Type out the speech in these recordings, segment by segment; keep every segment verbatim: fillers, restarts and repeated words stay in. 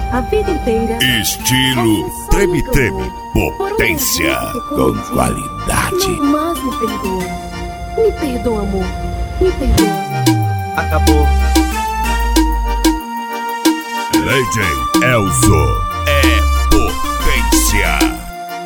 a vida inteira. Estilo treme-treme, potência com qualidade. Mas me perdoa, me perdoa, amor, me perdoa. Acabou. Lady Elzo é potência.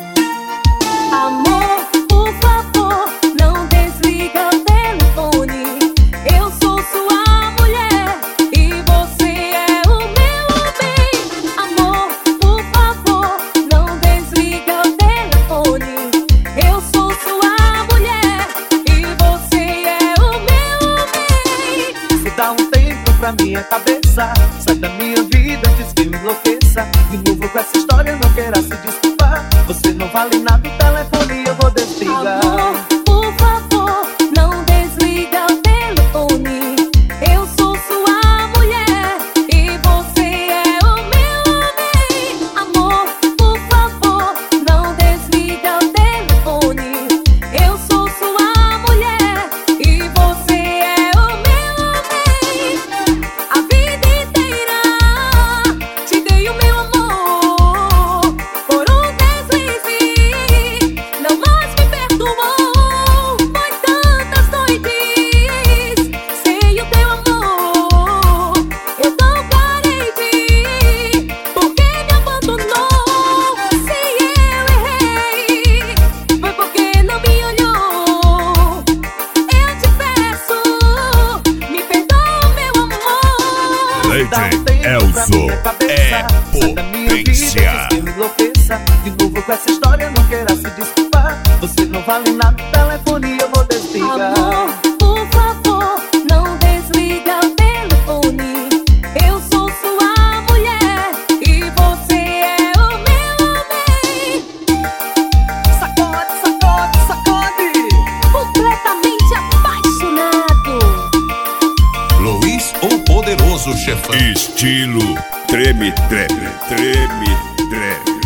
Amor, por favor, não desliga o telefone. Eu sou sua mulher e você é o meu bem. Amor, por favor, não desliga o telefone. Eu sou sua mulher e você é o meu bem. Se dá um tempo pra minha cabeça, sai da minha vida antes que me enlouqueça. De novo com essa história, não queira se desculpar. Você não vale nada, o telefone eu vou desligar. Amor, por favor, não desliga o telefone. Eu sou sua mulher e você é o meu bem. Amor, por favor, não desliga o telefone. Eu sou sua mulher e você é o meu bem. A vida inteira te dei o meu amor. Por um deslize, não mais me perdoou. Foi tantas noites sem o teu amor. Eu não parei de ir, porque me abandonou. Se eu errei, foi porque não me olhou. Eu te peço, me perdoa, meu amor. Dá um Lady tempo pra Elzo minha cabeça, é sai da minha vida potência. antes que me enlouqueça. De novo com essa história, não queira se desculpar. Você não vale nada, o telefone eu vou desligar. Amor, por favor, não desliga o telefone. Eu sou sua mulher e você é o meu bem. Sacode, sacode, sacode. Completamente apaixonado. Luiz, o poderoso chefão. Estilo treme-treme, treme-treme.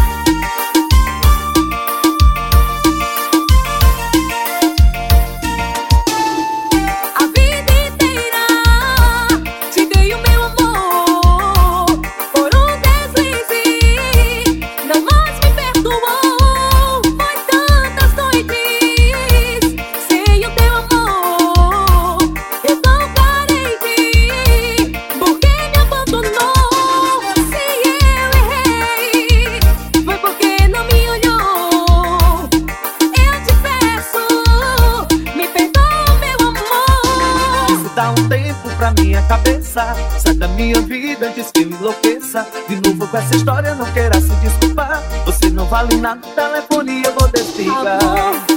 A vida inteira te dei o meu amor. Por um deslize, não mais me perdoou. Foi tantas noites sem o teu amor. Eu não parei de ir, porque me abandonou. Se eu errei, foi porque não me olhou. Eu te peço, me perdoa, meu amor. Se dá um tempo pra minha cabeça, sai da minha vida antes que me enlouqueça. De novo com essa história, não queira se desculpar. Você não vale nada, o telefone eu vou desligar. Amor,